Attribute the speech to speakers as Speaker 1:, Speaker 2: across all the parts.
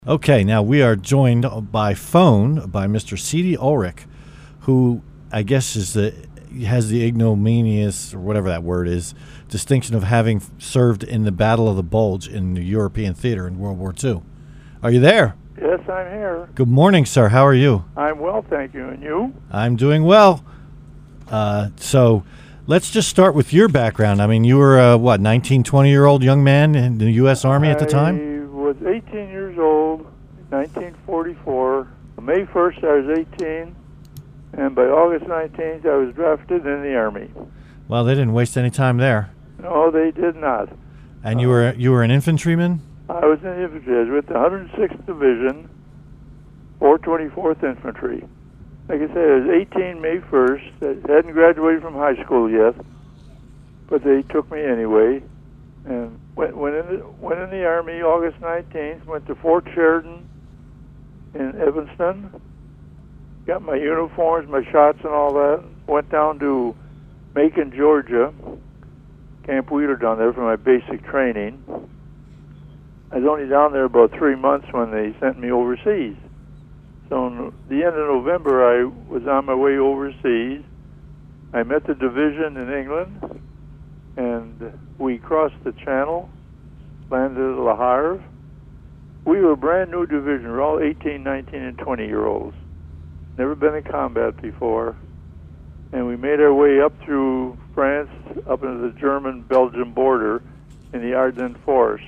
Speaker 1: Okay, now we are joined by phone by Mr. C.D. Ulrich, who I guess has the ignominious, or whatever that word is, distinction of having served in the Battle of the Bulge in the European theater in World War II. Are you there?
Speaker 2: Yes, I'm here.
Speaker 1: Good morning, sir. How are you?
Speaker 2: I'm well, thank you. And you?
Speaker 1: I'm doing well. So let's just start with your background. I mean, you were a, 19, 20-year-old young man in the U.S. Army at the time?
Speaker 2: I was 18 years old, 1944. May 1st, I was 18, and by August 19th, I was drafted in the Army.
Speaker 1: Well, they didn't waste any time there.
Speaker 2: No, they did not.
Speaker 1: And you were an infantryman?
Speaker 2: I was in the infantry. I was with the 106th Division, 424th Infantry. Like I said, I was 18 May 1st. I hadn't graduated from high school yet, but they took me anyway. And went in the Army August 19th, went to Fort Sheridan in Evanston, got my uniforms, my shots and all that, went down to Macon, Georgia, Camp Wheeler down there for my basic training. I was only down there about 3 months when they sent me overseas. So in the end of November, I was on my way overseas. I met the division in England, and we crossed the Channel, landed at Le Havre. We were a brand new division. We were all 18, 19, and 20-year-olds. Never been in combat before. And we made our way up through France, up into the German-Belgian border in the Ardennes Forest.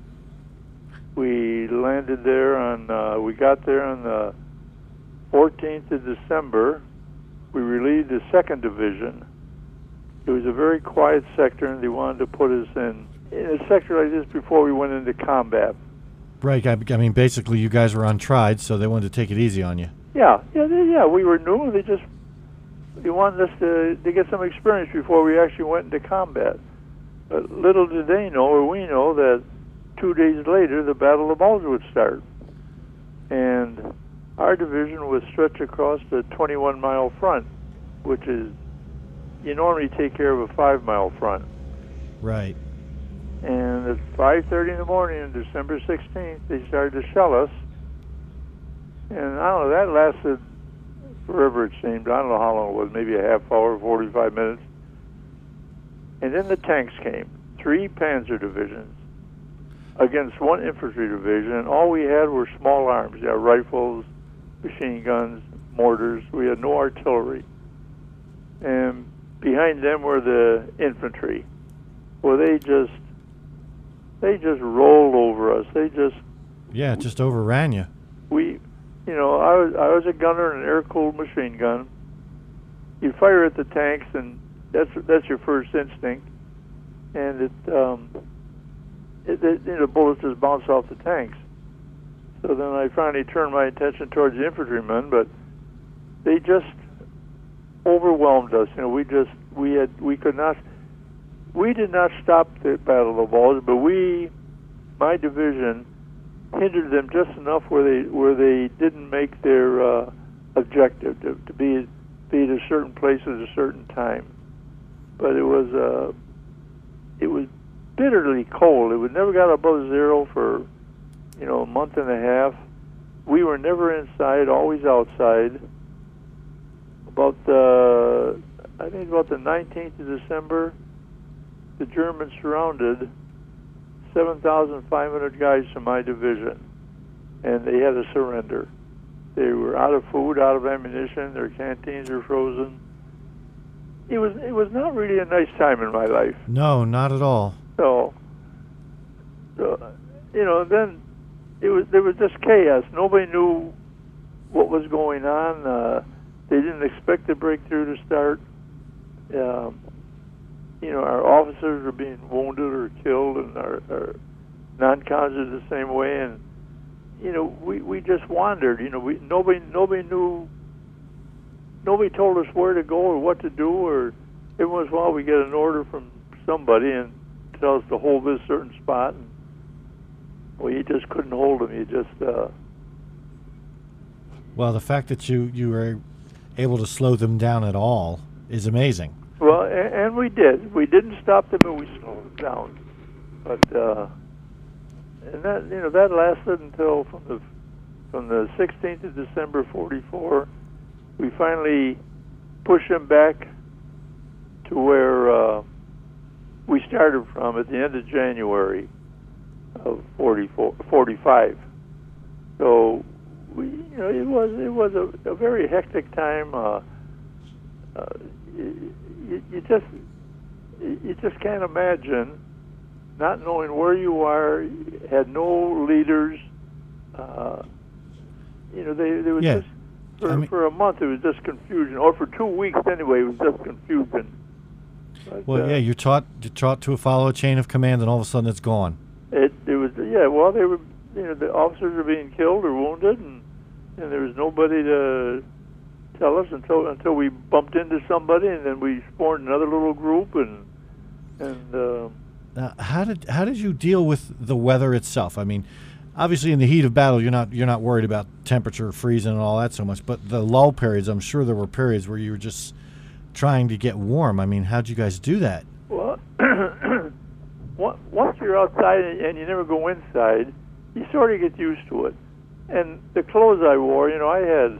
Speaker 2: We landed there we got there on the 14th of December. We relieved the 2nd Division. It was a very quiet sector, and they wanted to put us in a sector like this before we went into combat.
Speaker 1: Right. I mean, basically, you guys were untried, so they wanted to take it easy on you.
Speaker 2: Yeah. We were new, and they wanted us to get some experience before we actually went into combat. But little did they know, or we know, that 2 days later, the Battle of Bulge would start. And our division was stretched across the 21-mile front, which is, you normally take care of a 5-mile front.
Speaker 1: Right.
Speaker 2: And at 5:30 in the morning on December 16th, they started to shell us. And I don't know, that lasted forever, it seemed. I don't know how long it was, maybe a half hour, 45 minutes. And then the tanks came, 3 Panzer divisions against 1 infantry division, and all we had were small arms, rifles, machine guns, mortars. We had no artillery. And behind them were the infantry. Well, they just rolled over us.
Speaker 1: Just overran you.
Speaker 2: I was a gunner in an air-cooled machine gun. You fire at the tanks, and that's your first instinct, and the bullets just bounce off the tanks. So then I finally turned my attention towards the infantrymen, but they just overwhelmed us. We did not stop the Battle of the Bulge, but my division hindered them just enough where they didn't make their objective to be at a certain place at a certain time. But it was bitterly cold. It never got above zero for a month and a half. We were never inside, always outside. About the 19th of December, the Germans surrounded 7,500 guys from my division, and they had to surrender. They were out of food, out of ammunition. Their canteens were frozen. It was not really a nice time in my life.
Speaker 1: No, not at all.
Speaker 2: So then there was just chaos. Nobody knew what was going on. They didn't expect the breakthrough to start. Our officers were being wounded or killed, and our non-cons the same way. And we just wandered. Nobody knew. Nobody told us where to go or what to do. Or every once in a while we get an order from somebody and tell us to hold this certain spot, and you just couldn't hold them. You just.
Speaker 1: Well, the fact that you were able to slow them down at all is amazing.
Speaker 2: Well, and we did. We didn't stop them, but we slowed them down. But and that lasted until from the 16th of December '44. We finally pushed them back to where we started from at the end of January of '45. So it was a very hectic time. You just can't imagine not knowing where you are. You had no leaders. They was just for a month it was just confusion, or for 2 weeks anyway it was just confusion. But,
Speaker 1: you're taught to follow a chain of command, and all of a sudden it's gone.
Speaker 2: It was well, they were the officers were being killed or wounded, and there was nobody to tell us until we bumped into somebody, and then we formed another little group, and
Speaker 1: Now, how did you deal with the weather itself? I mean, obviously in the heat of battle, you're not worried about temperature, freezing, and all that so much. But the lull periods, I'm sure there were periods where you were just trying to get warm. I mean, how'd you guys do that?
Speaker 2: Well, once you're outside and you never go inside, you sort of get used to it. And the clothes I wore, I had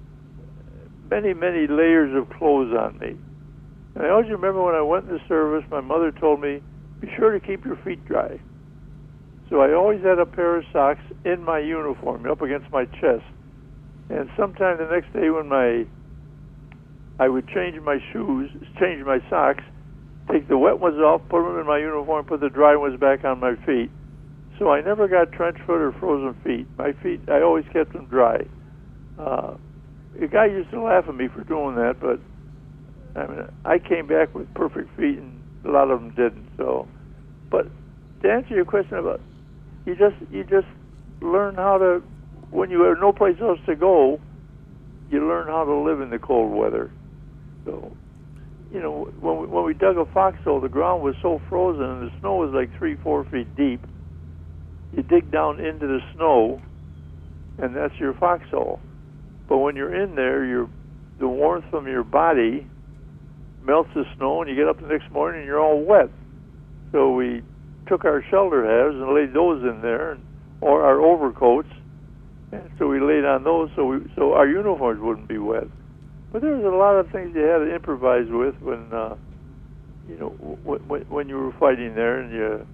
Speaker 2: many layers of clothes on me. And I always remember when I went in the service, my mother told me, be sure to keep your feet dry. So I always had a pair of socks in my uniform, up against my chest. And sometime the next day when I would change my shoes, change my socks, take the wet ones off, put them in my uniform, put the dry ones back on my feet. So I never got trench foot or frozen feet. My feet, I always kept them dry. A guy used to laugh at me for doing that, but I mean, I came back with perfect feet, and a lot of them didn't. So, but to answer your question about, you just learn how to, when you have no place else to go, you learn how to live in the cold weather. So, when we dug a foxhole, the ground was so frozen, and the snow was like 3-4 feet deep. You dig down into the snow, and that's your foxhole. But when you're in there, the warmth from your body melts the snow, and you get up the next morning and you're all wet. So we took our shelter halves and laid those in there, or our overcoats, and so we laid on those so our uniforms wouldn't be wet. But there was a lot of things you had to improvise with when you were fighting there, and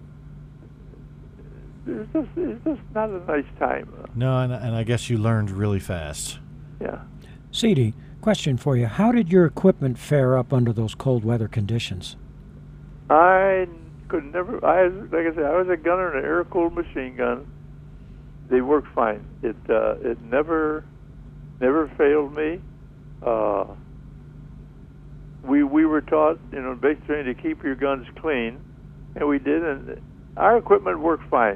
Speaker 2: it's just not a nice time.
Speaker 1: No, and I guess you learned really fast.
Speaker 2: Yeah.
Speaker 3: C.D., question for you. How did your equipment fare up under those cold weather conditions?
Speaker 2: I could never, like I said, I was a gunner in an air-cooled machine gun. They worked fine. It never failed me. We were taught, basic training, to keep your guns clean, and we did, and our equipment worked fine.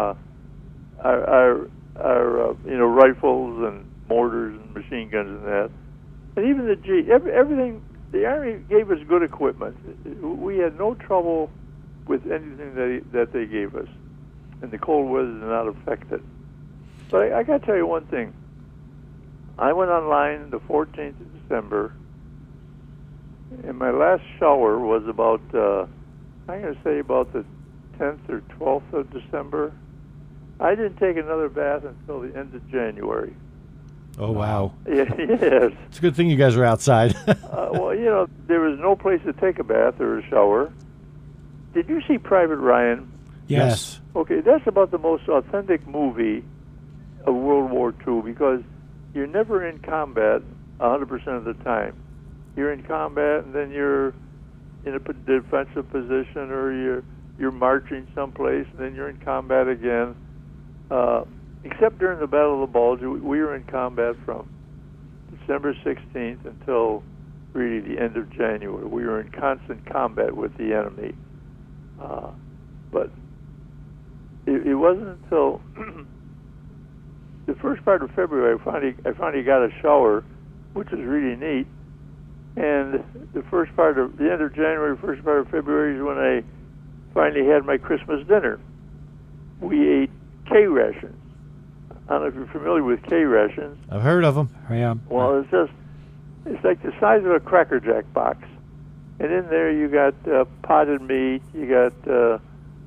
Speaker 2: Our rifles and mortars and machine guns and that, and even the everything. The Army gave us good equipment. We had no trouble with anything that they gave us, and the cold weather did not affect it. But I got to tell you one thing. I went online the 14th of December, and my last shower was about, I'm going to say about the 10th or 12th of December. I didn't take another bath until the end of January.
Speaker 1: Oh, wow.
Speaker 2: Yes.
Speaker 1: It's a good thing you guys are outside.
Speaker 2: Well, there was no place to take a bath or a shower. Did you see Private Ryan?
Speaker 1: Yes.
Speaker 2: Okay, that's about the most authentic movie of World War II, because you're never in combat 100% of the time. You're in combat, and then you're in a defensive position, or you're marching someplace, and then you're in combat again. Except during the Battle of the Bulge, we were in combat from December 16th until really the end of January. We were in constant combat with the enemy. But it wasn't until the first part of February I finally got a shower, which was really neat. And the end of January, first part of February is when I finally had my Christmas dinner. We ate K rations. I don't know if you're familiar with K rations.
Speaker 1: I've heard of them.
Speaker 3: Yeah.
Speaker 2: Well, it's like the size of a Cracker Jack box, and in there you got potted meat, you got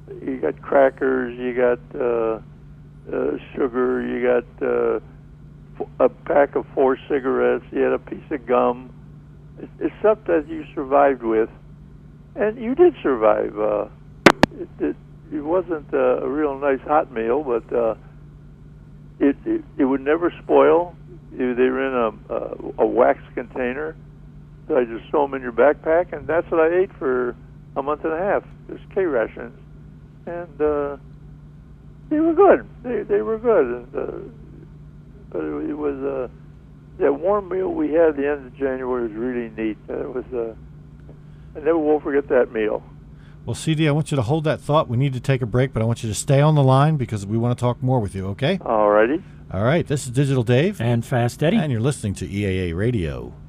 Speaker 2: you got crackers, you got sugar, you got a pack of 4 cigarettes, you had a piece of gum. It's stuff that you survived with, and you did survive. It wasn't a real nice hot meal, but it would never spoil. They were in a wax container, so I just throw them in your backpack, and that's what I ate for a month and a half. Just K rations, and they were good. They were good, but it was that warm meal we had at the end of January was really neat. It was I never will forget that meal.
Speaker 1: Well, CD, I want you to hold that thought. We need to take a break, but I want you to stay on the line because we want to talk more with you, okay?
Speaker 2: All righty.
Speaker 1: All right, this is Digital Dave.
Speaker 3: And Fast Eddie.
Speaker 1: And you're listening to EAA Radio.